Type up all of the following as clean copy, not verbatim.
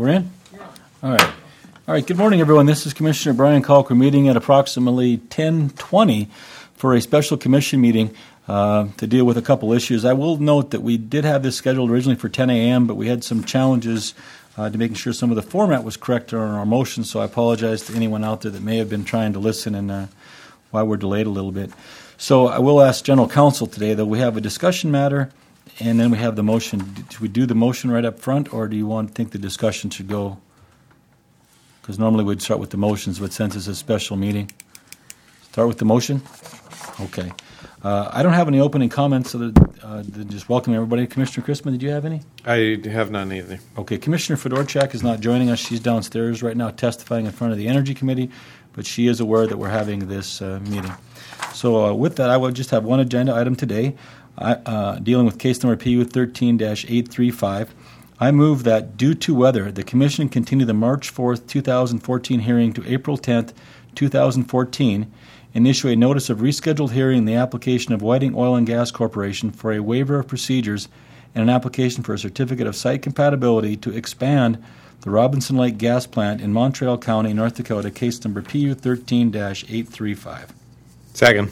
We're in? All right. All right, good morning, everyone. This is Commissioner Brian Kalk. We're meeting at approximately 10:20 for a special commission meeting to deal with a couple issues. I will note that we did have this scheduled originally for 10 a.m., but we had some challenges to making sure some of the format was correct on our motion, so I apologize to anyone out there that may have been trying to listen and why we're delayed a little bit. So I will ask General Counsel today, though, we have a discussion matter, and then we have the motion. Should we do the motion right up front, or do you think the discussion should go? Because normally we'd start with the motions, but since it's a special meeting, start with the motion? Okay. I don't have any opening comments, so just welcome everybody. Commissioner Christman, did you have any? I have none either. Okay. Commissioner Fedorchak is not joining us. She's downstairs right now testifying in front of the Energy Committee, but she is aware that we're having this meeting. So with that, I will just have one agenda item today, dealing with case number PU 13-835. I move that due to weather, the Commission continue the March 4th, 2014 hearing to April 10th, 2014, and issue a notice of rescheduled hearing in the application of Whiting Oil and Gas Corporation for a waiver of procedures and an application for a certificate of site compatibility to expand the Robinson Lake Gas Plant in Montreal County, North Dakota, case number PU 13-835. Second.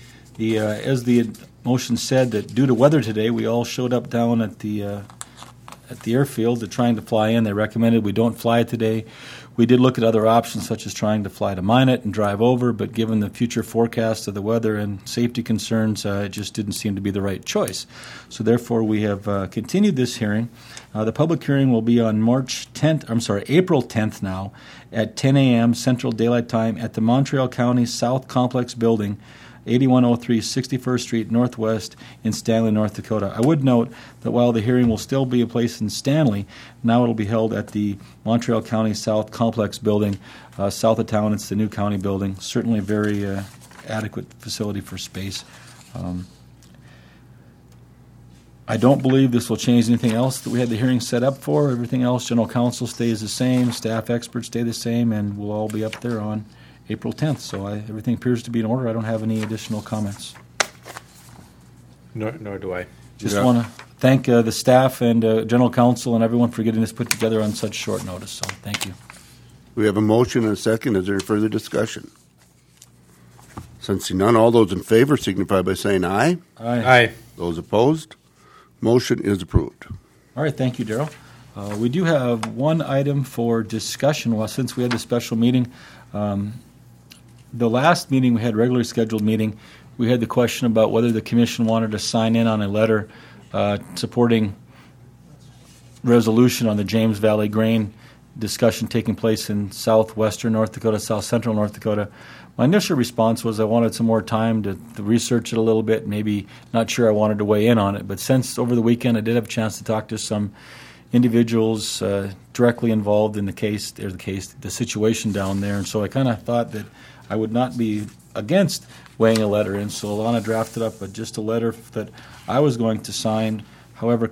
As the motion said, that due to weather today, we all showed up down at the airfield to trying to fly in. They recommended we don't fly today. We did look at other options, such as trying to fly to Minot and drive over, but given the future forecast of the weather and safety concerns, it just didn't seem to be the right choice. So therefore, we have continued this hearing. The public hearing will be on April 10th now at 10 a.m. Central Daylight Time at the Montreal County South Complex Building, 8103 61st Street Northwest in Stanley, North Dakota. I would note that while the hearing will still be in place in Stanley, now it will be held at the Montreal County South Complex Building, south of town. It's the new county building. Certainly a very adequate facility for space. I don't believe this will change anything else that we had the hearing set up for. Everything else, General Counsel stays the same, staff experts stay the same, and we'll all be up there on April 10th, so everything appears to be in order. I don't have any additional comments. Nor do I. Just want to thank the staff and General Counsel and everyone for getting this put together on such short notice, so thank you. We have a motion and a second. Is there any further discussion? Since none, all those in favor signify by saying aye. Aye. Those opposed? Motion is approved. All right, thank you, Darrell. We do have one item for discussion. Well, since we had the special meeting, the last meeting we had, regularly scheduled meeting, we had the question about whether the commission wanted to sign in on a letter supporting resolution on the James Valley grain discussion taking place in southwestern North Dakota, south central North Dakota. My initial response was I wanted some more time to research it a little bit, maybe not sure I wanted to weigh in on it. But since over the weekend I did have a chance to talk to some individuals directly involved in the situation down there, and so I kind of thought that I would not be against weighing a letter in. So Alana drafted up just a letter that I was going to sign. However,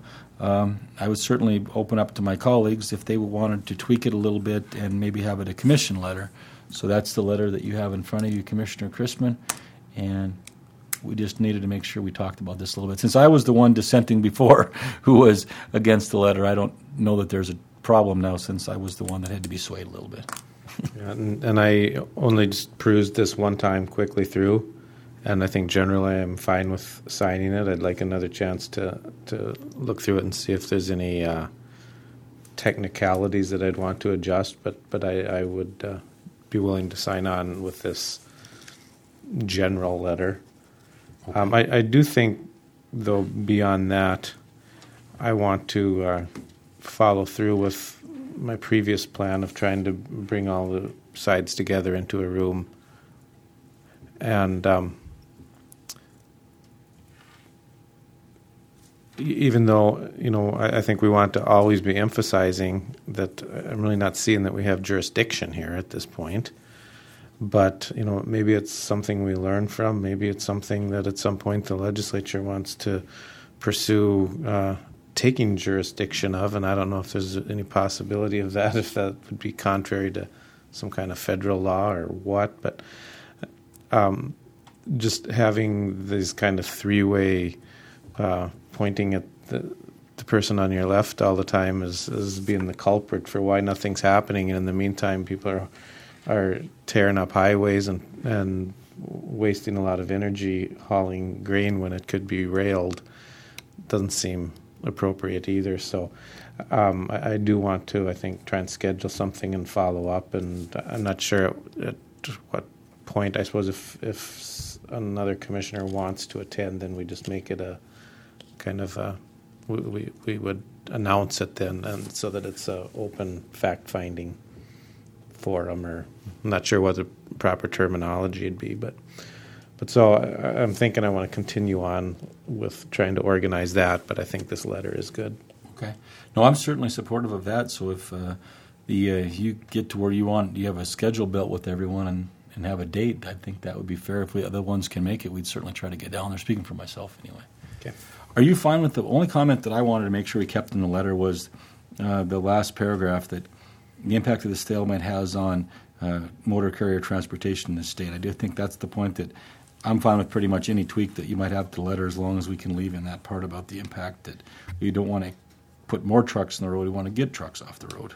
I would certainly open up to my colleagues if they wanted to tweak it a little bit and maybe have it a commission letter. So that's the letter that you have in front of you, Commissioner Christman, and we just needed to make sure we talked about this a little bit. Since I was the one dissenting before who was against the letter, I don't know that there's a problem now since I was the one that had to be swayed a little bit. Yeah, and I only just perused this one time quickly through, and I think generally I'm fine with signing it. I'd like another chance to look through it and see if there's any technicalities that I'd want to adjust, but I would be willing to sign on with this general letter. Okay. I do think, though, beyond that, I want to follow through with my previous plan of trying to bring all the sides together into a room. And even though, I think we want to always be emphasizing that I'm really not seeing that we have jurisdiction here at this point. But, maybe it's something we learn from. Maybe it's something that at some point the legislature wants to pursue taking jurisdiction of, and I don't know if there's any possibility of that, if that would be contrary to some kind of federal law or what. But just having these kind of three-way pointing at the the person on your left all the time as being the culprit for why nothing's happening, and in the meantime, people are tearing up highways and wasting a lot of energy hauling grain when it could be railed. Doesn't seem appropriate either. So I do want to, I think, try and schedule something and follow up. And I'm not sure at what point. I suppose if another commissioner wants to attend, then we just make it a kind of a, we would announce it then, and so that it's a open fact-finding forum, or I'm not sure what the proper terminology would be, but so I'm thinking I want to continue on with trying to organize that, but I think this letter is good. Okay. No, I'm certainly supportive of that. So if you get to where you have a schedule built with everyone and have a date, I think that would be fair. If the other ones can make it, we'd certainly try to get down there, speaking for myself anyway. Okay. Are you fine with the only comment that I wanted to make sure we kept in the letter was the last paragraph, that the impact of the stalemate has on motor carrier transportation in the state? I do think that's the point that I'm fine with pretty much any tweak that you might have to the letter, as long as we can leave in that part about the impact, that we don't want to put more trucks on the road, we want to get trucks off the road.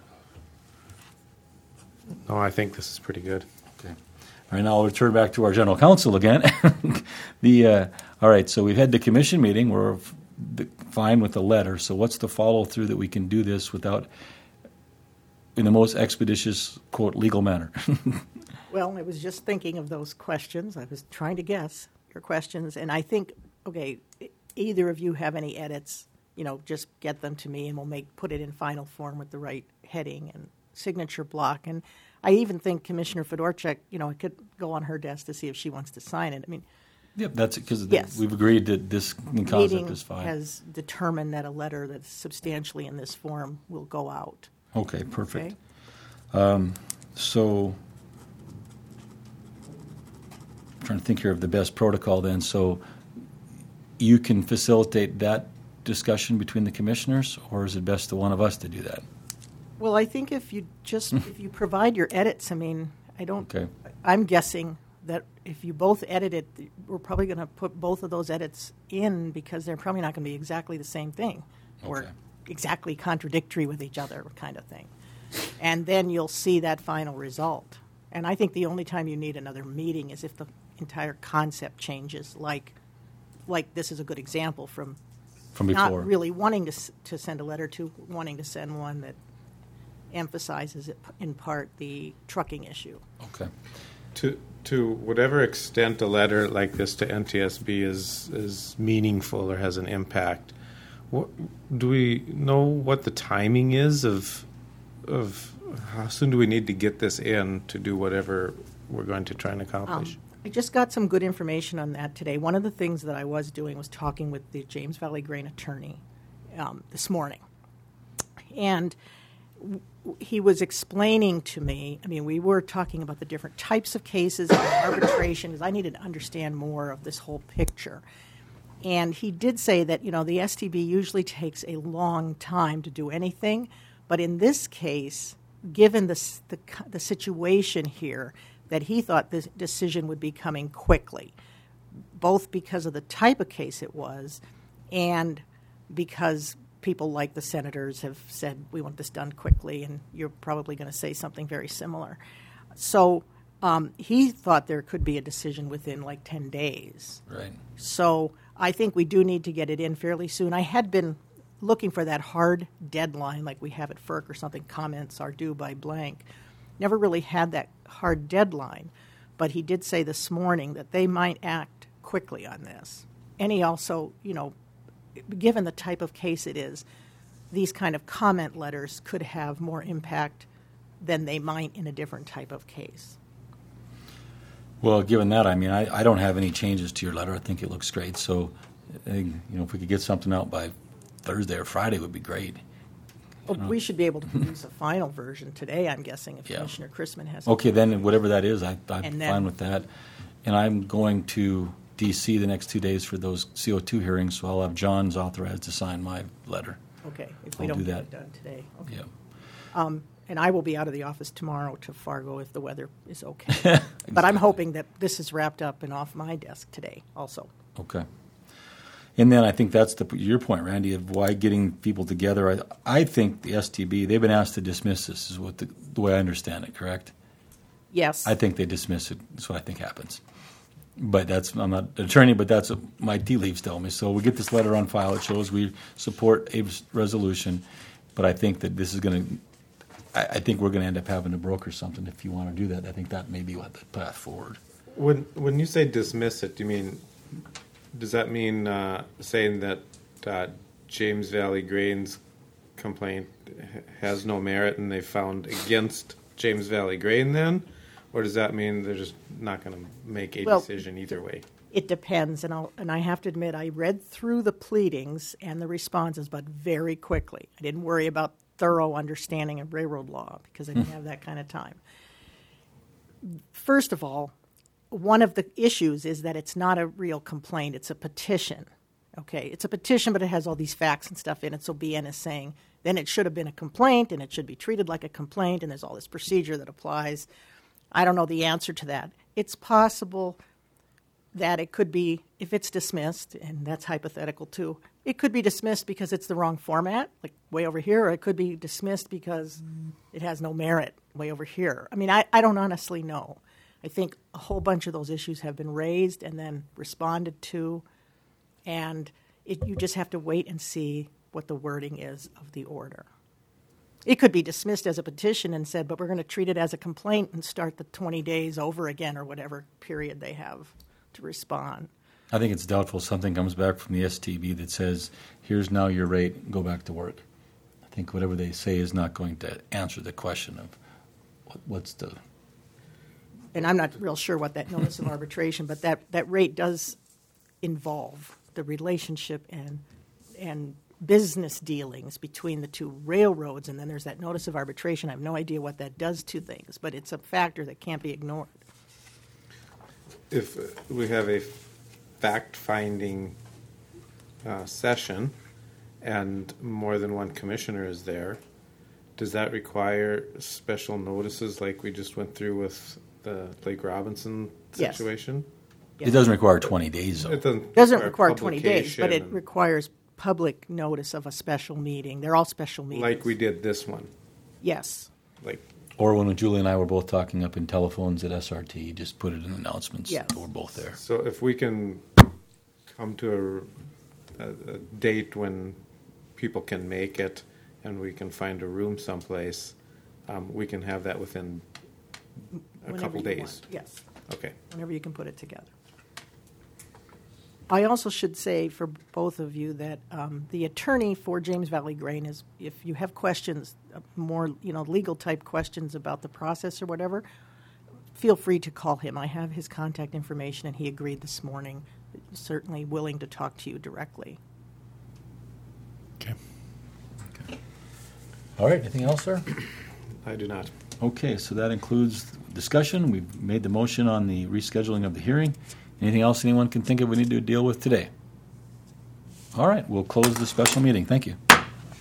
No, I think this is pretty good. Okay. All right, now I'll return back to our general counsel again. All right, so we've had the commission meeting. We're fine with the letter. So what's the follow-through that we can do this without, in the most expeditious, quote, legal manner? Well, I was just thinking of those questions. I was trying to guess your questions, and I think, okay, either of you have any edits, just get them to me, and we'll put it in final form with the right heading and signature block. And I even think Commissioner Fedorchak, it could go on her desk to see if she wants to sign it. I mean, yep, that's it, because yes. We've agreed that this concept is fine. Has determined that a letter that's substantially in this form will go out. Okay, perfect. Okay? So, I'm trying to think here of the best protocol then. So, you can facilitate that discussion between the commissioners, or is it best to one of us to do that? Well, I think if you provide your edits, Okay. I'm guessing that if you both edit it, we're probably going to put both of those edits in, because they're probably not going to be exactly the same thing or exactly contradictory with each other kind of thing. And then you'll see that final result. And I think the only time you need another meeting is if the entire concept changes, like this is a good example from before. Not really wanting to send a letter to wanting to send one that emphasizes it in part the trucking issue. Okay. To whatever extent a letter like this to NTSB is meaningful or has an impact, do we know what the timing is of how soon do we need to get this in to do whatever we're going to try and accomplish? I just got some good information on that today. One of the things that I was doing was talking with the James Valley Grain attorney this morning. And he was explaining to me, we were talking about the different types of cases and arbitration, because I needed to understand more of this whole picture. And he did say that, the STB usually takes a long time to do anything. But in this case, given the situation here, that he thought this decision would be coming quickly, both because of the type of case it was and because people like the senators have said, we want this done quickly, and you're probably going to say something very similar. So he thought there could be a decision within 10 days. Right. So I think we do need to get it in fairly soon. I had been looking for that hard deadline like we have at FERC or something, comments are due by blank. Never really had that hard deadline, but he did say this morning that they might act quickly on this. And he also, given the type of case it is, these kind of comment letters could have more impact than they might in a different type of case. Well, given that, I don't have any changes to your letter. I think it looks great. So, if we could get something out by Thursday or Friday would be great. Well, we should be able to produce a final version today, I'm guessing, if Commissioner Chrisman has. Okay, then whatever that is, I'm fine with that. And I'm going to D.C. the next 2 days for those CO2 hearings, so I'll have John's authorized to sign my letter. Okay, if we I'll don't do get that. it done today. Okay. Yeah. And I will be out of the office tomorrow to Fargo if the weather is okay. Exactly. But I'm hoping that this is wrapped up and off my desk today also. Okay. And then I think that's your point, Randy, of why getting people together. I think the STB, they've been asked to dismiss this, is what the way I understand it, correct? Yes. I think they dismiss it. That's what I think happens. But I'm not an attorney, but that's what my tea leaves tell me. So we get this letter on file. It shows we support Abe's resolution. But I think that this is going to, I think we're going to end up having to broker something if you want to do that. I think that may be what the path forward. When you say dismiss it, does that mean saying that James Valley Grain's complaint has no merit and they found against James Valley Grain then? Or does that mean they're just not going to make a decision either way? It depends, and I have to admit, I read through the pleadings and the responses, but very quickly. I didn't worry about thorough understanding of railroad law because I didn't have that kind of time. First of all, one of the issues is that it's not a real complaint; it's a petition. Okay, it's a petition, but it has all these facts and stuff in it. So BN is saying then it should have been a complaint, and it should be treated like a complaint, and there's all this procedure that applies. I don't know the answer to that. It's possible that it could be, if it's dismissed, and that's hypothetical too, it could be dismissed because it's the wrong format, like way over here, or it could be dismissed because it has no merit way over here. I mean, I don't honestly know. I think a whole bunch of those issues have been raised and then responded to, and you just have to wait and see what the wording is of the order. It could be dismissed as a petition and said, but we're going to treat it as a complaint and start the 20 days over again or whatever period they have to respond. I think it's doubtful something comes back from the STB that says, here's now your rate, go back to work. I think whatever they say is not going to answer the question of what's the... And I'm not real sure what that notice of arbitration, but that rate does involve the relationship and business dealings between the two railroads, and then there's that notice of arbitration. I have no idea what that does to things, but it's a factor that can't be ignored. If we have a fact-finding session and more than one commissioner is there, does that require special notices like we just went through with the Lake Robinson situation? Yes. It doesn't require 20 days, though. It doesn't require 20 days, but it and- requires public notice of a special meeting. They're all special meetings. like we did this one. Yes. Like Or when Julie and I were both talking up in telephones at SRT, just put it in announcements. Yes. We're both there. so if we can come to a date when people can make it and we can find a room someplace, we can have that within a Whenever couple you days. want. Yes. Okay. Whenever you can put it together. I also should say for both of you that the attorney for James Valley Grain is, if you have questions, more legal type questions about the process or whatever, feel free to call him. I have his contact information, and he agreed this morning. Certainly willing to talk to you directly. Okay. All right. Anything else, sir? I do not. Okay, so that includes discussion. We've made the motion on the rescheduling of the hearing. Anything else anyone can think of we need to deal with today? All right, we'll close the special meeting. Thank you.